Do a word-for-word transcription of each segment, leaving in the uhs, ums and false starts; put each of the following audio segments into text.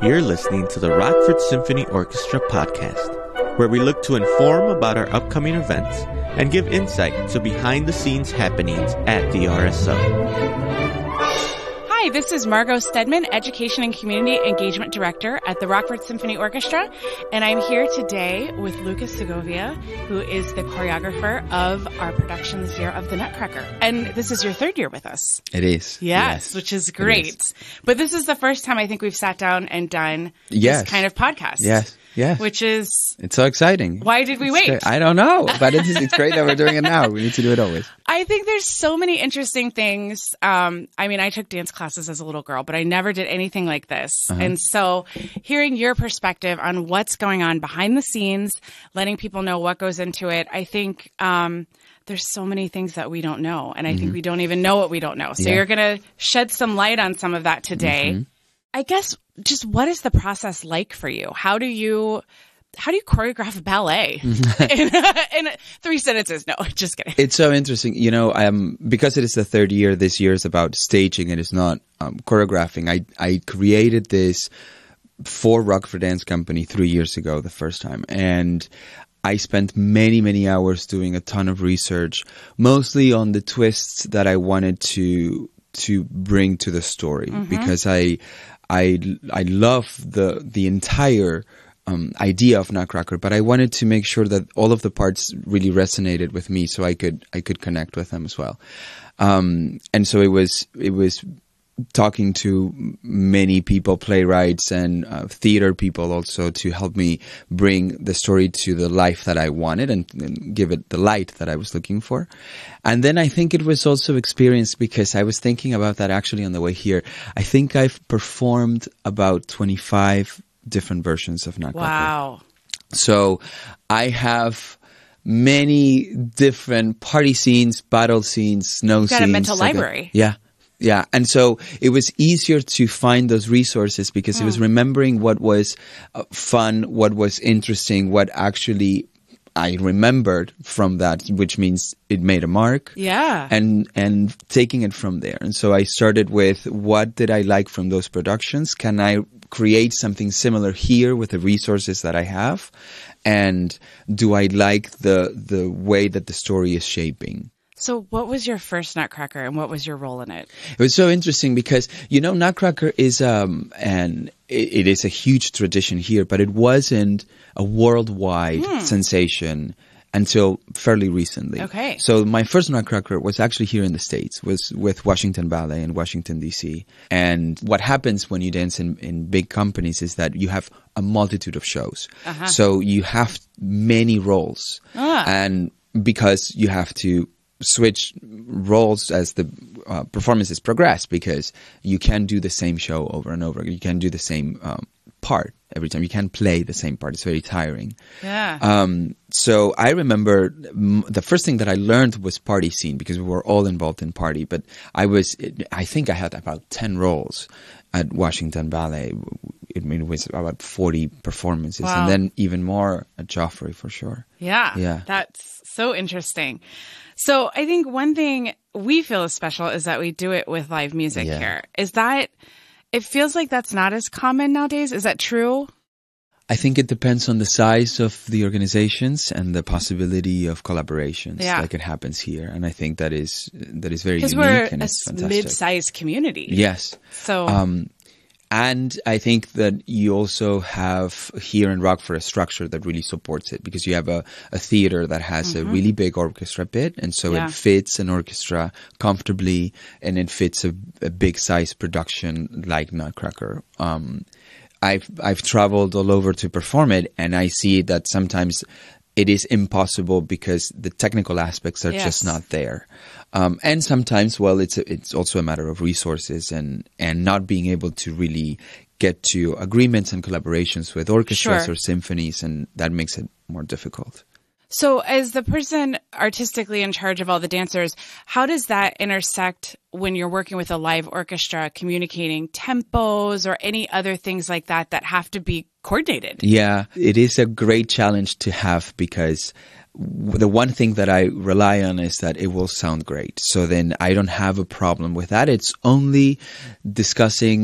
You're listening to the Rockford Symphony Orchestra podcast, where we look to inform about our upcoming events and give insight to behind-the-scenes happenings at the R S O. Hi, this is Margot Stedman, Education and Community Engagement Director at the Rockford Symphony Orchestra, and I'm here today with Lucas Segovia, who is the choreographer of our production this year of The Nutcracker. And this is your third year with us. It is. Yes, yes. Which is great. Is. But this is the first time I think we've sat down and done yes. this kind of podcast. Yes. Yes. Which is... It's so exciting. Why did we it's wait? Great. I don't know, but it's, it's great that we're doing it now. We need to do it always. I think there's so many interesting things. Um, I mean, I took dance classes as a little girl, but I never did anything like this. Uh-huh. And so hearing your perspective on what's going on behind the scenes, letting people know what goes into it, I think... Um, there's so many things that we don't know. And I mm-hmm. think we don't even know what we don't know. So yeah. you're going to shed some light on some of that today. Mm-hmm. I guess just what is the process like for you? How do you, how do you choreograph ballet in, in three sentences? No, just kidding. It's so interesting. You know, um, because it is the third year, this year is about staging. It is not um, choreographing. I, I created this for Rockford Dance Company three years ago, the first time. And I spent many, many hours doing a ton of research, mostly on the twists that I wanted to to bring to the story, mm-hmm. because I I I love the the entire um, idea of Nutcracker, but I wanted to make sure that all of the parts really resonated with me, so I could I could connect with them as well. Um, and so it was it was. talking to many people, playwrights and uh, theater people also, to help me bring the story to the life that I wanted and, and give it the light that I was looking for. And then I think it was also experience, because I was thinking about that actually on the way here. I think I've performed about twenty-five different versions of Nutcracker. Wow. So I have many different party scenes, battle scenes, snow You've got scenes. a mental like library. A, yeah. Yeah, and so it was easier to find those resources because mm. it was remembering what was uh, fun, what was interesting, what actually I remembered from that, which means it made a mark. Yeah. And and taking it from there. And so I started with, what did I like from those productions? Can I create something similar here with the resources that I have? And do I like the the way that the story is shaping? So what was your first Nutcracker and what was your role in it? It was so interesting because, you know, Nutcracker is um and it, it is a huge tradition here, but it wasn't a worldwide hmm. sensation until fairly recently. Okay. So my first Nutcracker was actually here in the States, was with Washington Ballet in Washington, D C. And what happens when you dance in, in big companies is that you have a multitude of shows. Uh-huh. So you have many roles. Ah. And because you have to switch roles as the uh, performances progress, because you can't do the same show over and over. You can't do the same um, part every time. You can't play the same part. It's very tiring. Yeah. Um, so I remember m- the first thing that I learned was party scene, because we were all involved in party. But I was, I think I had about ten roles at Washington Ballet. I mean, it was about forty performances, wow. and then even more at Joffrey for sure. Yeah. Yeah. That's so interesting. So I think one thing we feel is special is that we do it with live music yeah. here. Is that, it feels like that's not as common nowadays. Is that true? I think it depends on the size of the organizations and the possibility of collaborations, yeah. like it happens here. And I think that is that is very unique. Because we're and a it's fantastic. mid-sized community. Yes. So... Um, And I think that you also have here in Rockford a structure that really supports it, because you have a, a theater that has mm-hmm. a really big orchestra pit, and so yeah. it fits an orchestra comfortably, and it fits a, a big size production like Nutcracker. Um, I've I've traveled all over to perform it, and I see that sometimes it is impossible because the technical aspects are yes. just not there. Um, and sometimes, well, it's a, it's also a matter of resources and, and not being able to really get to agreements and collaborations with orchestras sure. or symphonies, and that makes it more difficult. So as the person artistically in charge of all the dancers, how does that intersect when you're working with a live orchestra, communicating tempos or any other things like that that have to be coordinated? Yeah, it is a great challenge to have, because the one thing that I rely on is that it will sound great. So then I don't have a problem with that. It's only discussing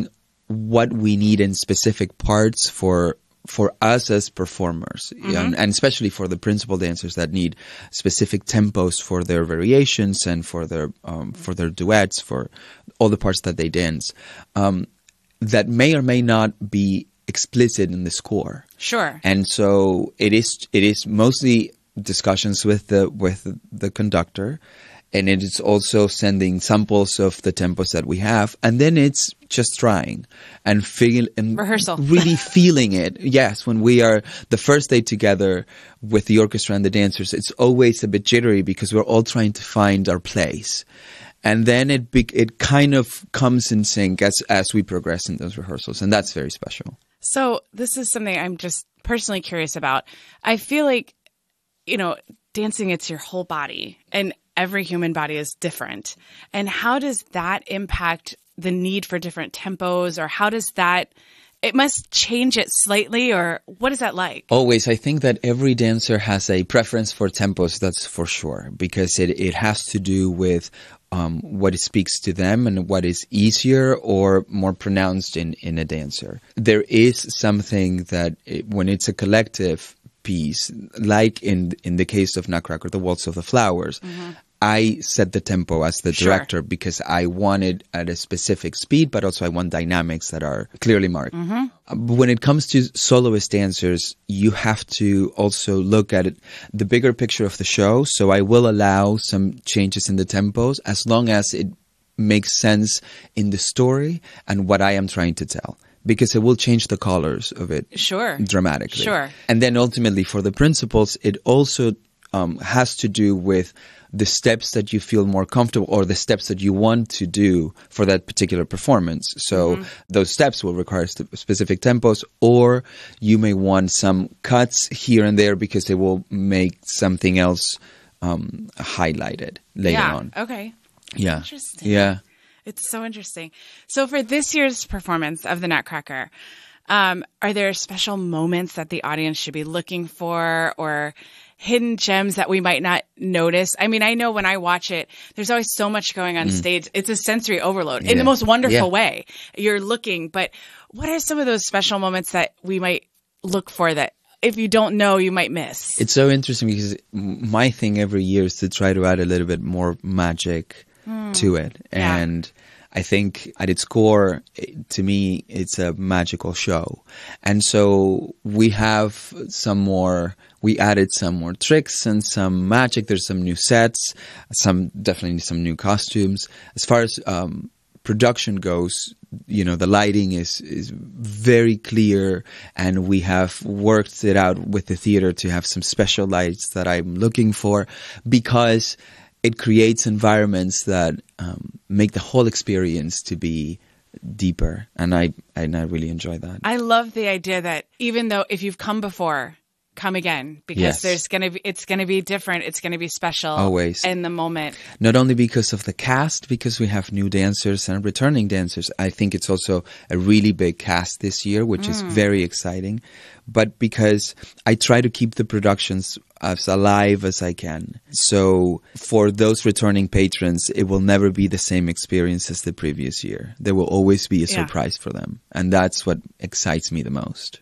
what we need in specific parts for for us as performers, mm-hmm. and, and especially for the principal dancers that need specific tempos for their variations and for their um, for their duets, for all the parts that they dance, um, that may or may not be explicit in the score. Sure. And so it is it is mostly discussions with the with the conductor, and it is also sending samples of the tempos that we have, and then it's just trying and feel and rehearsal, really feeling it. Yes, when we are the first day together with the orchestra and the dancers, it's always a bit jittery because we're all trying to find our place, and then it be, it kind of comes in sync as as we progress in those rehearsals, and that's very special. So this is something I'm just personally curious about. I feel like, you know, dancing, it's your whole body, and every human body is different. And how does that impact the need for different tempos, or how does that, it must change it slightly, or what is that like? Always. I think that every dancer has a preference for tempos, that's for sure, because it, it has to do with um, what it speaks to them and what is easier or more pronounced in, in a dancer. There is something that it, when it's a collective piece, like in in the case of Nutcracker, the Waltz of the Flowers, mm-hmm. I set the tempo as the director sure. because I want it at a specific speed, but also I want dynamics that are clearly marked. Mm-hmm. But when it comes to soloist dancers, you have to also look at it, the bigger picture of the show. So I will allow some changes in the tempos as long as it makes sense in the story and what I am trying to tell, because it will change the colors of it sure. dramatically. Sure. And then ultimately for the principals, it also um, has to do with the steps that you feel more comfortable, or the steps that you want to do for that particular performance. So mm-hmm. those steps will require st- specific tempos, or you may want some cuts here and there because they will make something else um, highlighted later yeah. on. Okay. Yeah. Interesting. Yeah. It's so interesting. So for this year's performance of the Nutcracker, um, are there special moments that the audience should be looking for, or hidden gems that we might not notice? I mean, I know when I watch it, there's always so much going on mm. stage. It's a sensory overload yeah. in the most wonderful yeah. way. You're looking, but what are some of those special moments that we might look for that if you don't know, you might miss? It's so interesting because my thing every year is to try to add a little bit more magic mm. to it. Yeah. And I think at its core, to me, it's a magical show. And so we have some more, we added some more tricks and some magic. There's some new sets, some definitely some new costumes. As far as um, production goes, you know, the lighting is, is very clear, and we have worked it out with the theater to have some special lights that I'm looking for, because it creates environments that um, make the whole experience to be deeper, and I and I really enjoy that. I love the idea that even though if you've come before, come again, because yes. there's gonna be it's gonna be different. It's gonna be special always in the moment. Not only because of the cast, because we have new dancers and returning dancers. I think it's also a really big cast this year, which mm. is very exciting. But because I try to keep the productions as alive as I can. So for those returning patrons, it will never be the same experience as the previous year. There will always be a yeah. surprise for them. And that's what excites me the most.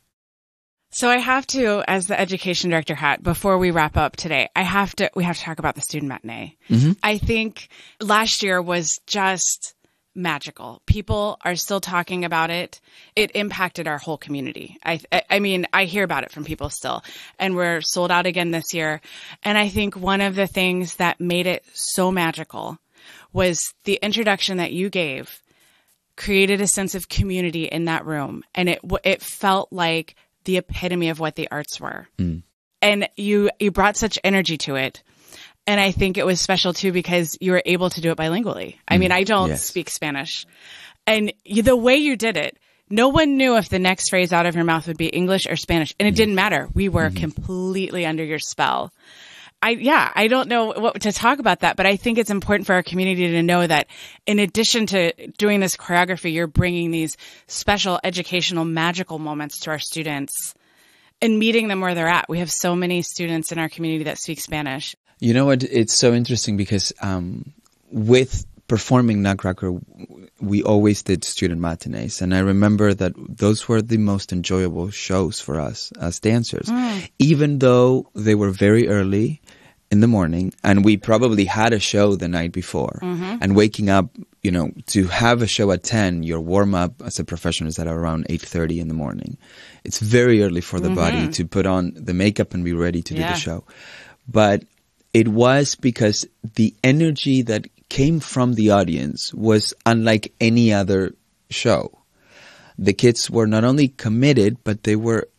So I have to, as the education director hat, before we wrap up today, I have to, we have to talk about the student matinee. Mm-hmm. I think last year was just magical. People are still talking about it. It impacted our whole community. I, I mean, I hear about it from people still, and we're sold out again this year. And I think one of the things that made it so magical was the introduction that you gave created a sense of community in that room. And it, it felt like the epitome of what the arts were. Mm. And you, you brought such energy to it. And I think it was special too because you were able to do it bilingually. I mean, I don't yes. speak Spanish. And you, the way you did it, no one knew if the next phrase out of your mouth would be English or Spanish. And it mm. didn't matter. We were mm-hmm. completely under your spell. I, yeah, I don't know what to talk about that, but I think it's important for our community to know that in addition to doing this choreography, you're bringing these special educational magical moments to our students and meeting them where they're at. We have so many students in our community that speak Spanish. You know what? It's so interesting because um, with performing Nutcracker, we always did student matinees. And I remember that those were the most enjoyable shows for us as dancers, mm. even though they were very early in the morning and we probably had a show the night before. Mm-hmm. And waking up, you know, to have a show at ten, your warm up as a professional is at around eight thirty in the morning. It's very early for the mm-hmm. body to put on the makeup and be ready to yeah. do the show. But it was because the energy that came from the audience was unlike any other show. The kids were not only committed, but they were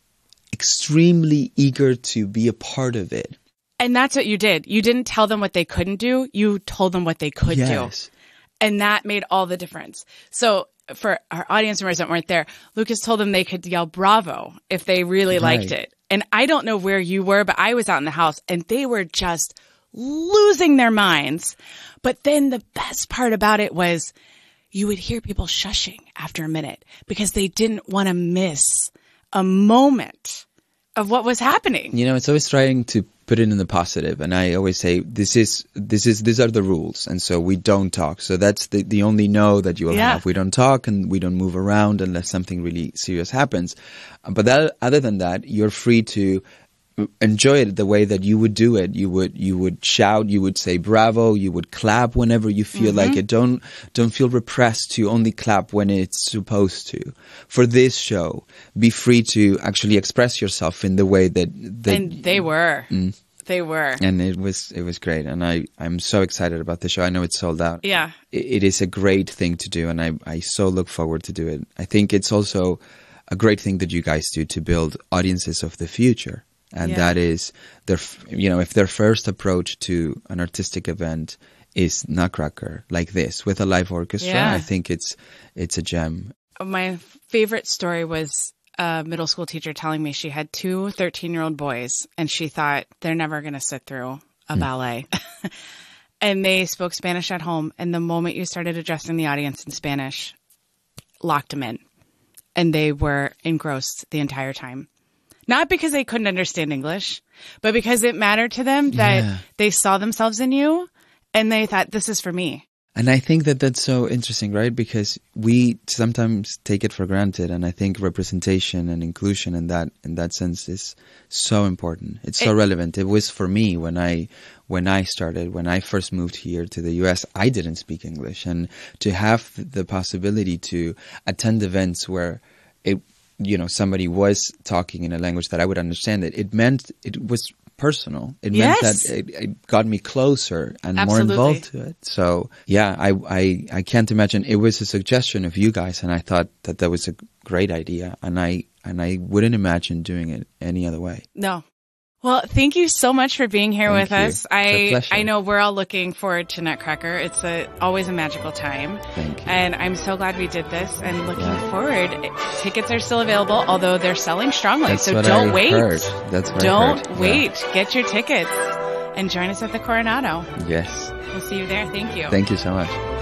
extremely eager to be a part of it. And that's what you did. You didn't tell them what they couldn't do. You told them what they could yes. do. And that made all the difference. So for our audience members that weren't there, Lucas told them they could yell bravo if they really right. liked it. And I don't know where you were, but I was out in the house and they were just losing their minds. But then the best part about it was you would hear people shushing after a minute because they didn't want to miss a moment of what was happening. You know, it's always trying to put it in the positive. And I always say, this is, this is, these are the rules. And so we don't talk. So that's the, the only no that you will yeah. have. We don't talk and we don't move around unless something really serious happens. But that, other than that, you're free to enjoy it the way that you would do it. You would, you would shout, you would say bravo, you would clap whenever you feel mm-hmm. like it. Don't, don't feel repressed to only clap when it's supposed to. For this show, be free to actually express yourself in the way that, that and they were, mm, they were, and it was, it was great. And I, I'm so excited about the show. I know it's sold out. Yeah. It, it is a great thing to do. And I, I so look forward to do it. I think it's also a great thing that you guys do to build audiences of the future. And yeah. that is their, you know, if their first approach to an artistic event is Nutcracker like this with a live orchestra, yeah. I think it's it's a gem. My favorite story was a middle school teacher telling me she had two thirteen-year-old boys and she thought they're never going to sit through a mm. ballet. And they spoke Spanish at home. And the moment you started addressing the audience in Spanish, locked them in. And they were engrossed the entire time. Not because they couldn't understand English, but because it mattered to them that yeah. they saw themselves in you and they thought, this is for me. And I think that that's so interesting, right? Because we sometimes take it for granted. And I think representation and inclusion in that in that sense is so important. It's so it, relevant. It was for me when I when I started, when I first moved here to the U S, I didn't speak English. And to have the possibility to attend events where it you know, somebody was talking in a language that I would understand it. It meant it was personal. It yes. meant that it, it got me closer and Absolutely. more involved to it. So yeah, I, I, I can't imagine. It was a suggestion of you guys and I thought that that was a great idea and I, and I wouldn't imagine doing it any other way. No. Well, thank you so much for being here thank with you. us. I I know we're all looking forward to Nutcracker. It's a, always a magical time. Thank you. And I'm so glad we did this and looking yeah. forward. Tickets are still available, although they're selling strongly. That's so what don't I wait. Heard. That's what don't I heard. wait. Yeah. Get your tickets and join us at the Coronado. Yes. We'll see you there. Thank you. Thank you so much.